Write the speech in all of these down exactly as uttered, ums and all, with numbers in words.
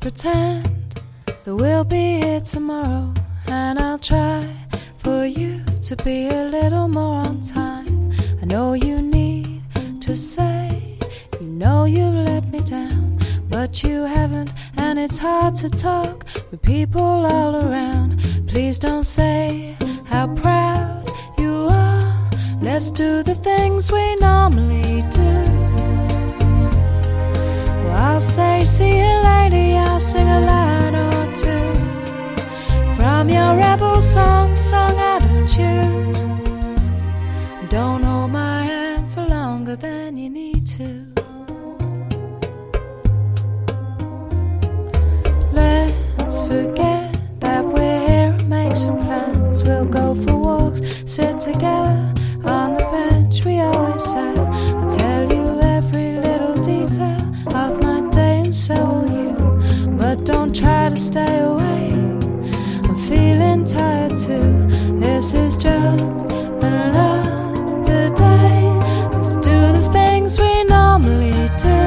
pretend that we'll be here tomorrow, and I'll try for you to be a little more on time. I know you need to say, you know you've let me down, but you haven't, and it's hard to talk with people all around. Please don't say how proud you are. Let's do the things we normally do. Well, I'll say see you later, I'll sing a line or two from your rebel song, sung out of tune. Don't hold my hand for longer than you need to. Let's forget that we're here and make some plans. We'll go for walks, sit together on the bench we always sat. I'll tell you every little detail of my day, and so will you. But don't try to stay away, I'm feeling tired too. This is just another day. Let's do the things we normally do.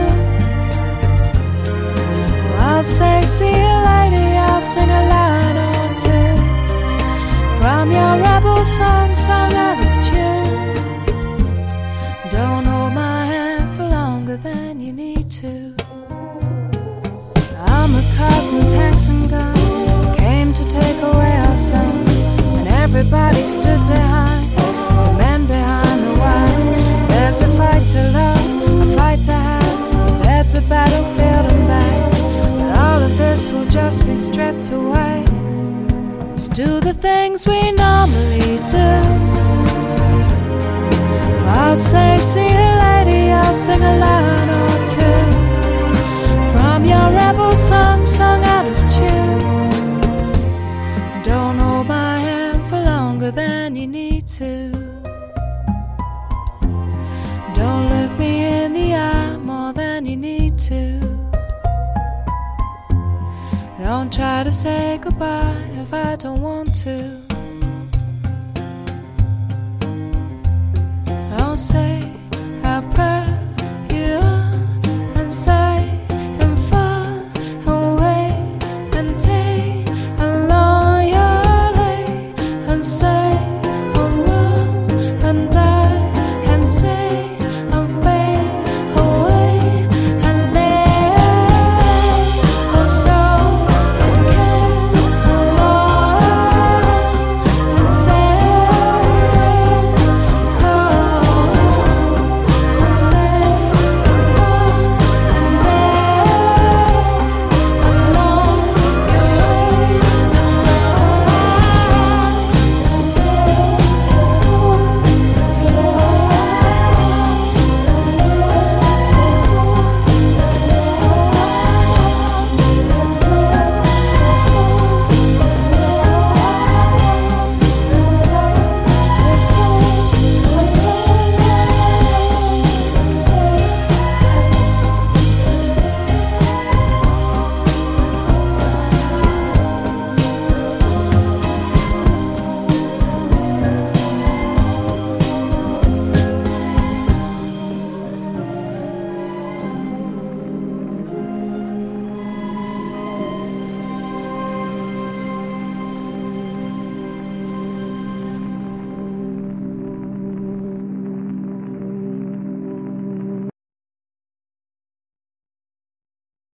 Well, I'll say see you later, I'll sing a line or two from your rebel song, sung out of tune. Don't hold my hand for longer than you need to. Armored cars and tanks and guns came to take away our sons, and everybody stood behind the men behind the wine. There's a fight to love, a fight to have, there's a battlefield and back, but all of this will just be stripped away. Let's do the things we normally do. I'll say see you later, I'll sing a line or two from your rebel song, sung out of tune. Don't hold my hand for longer than you need to. Don't look me in the eye more than you need to. Don't try to say goodbye if I don't want to. Don't say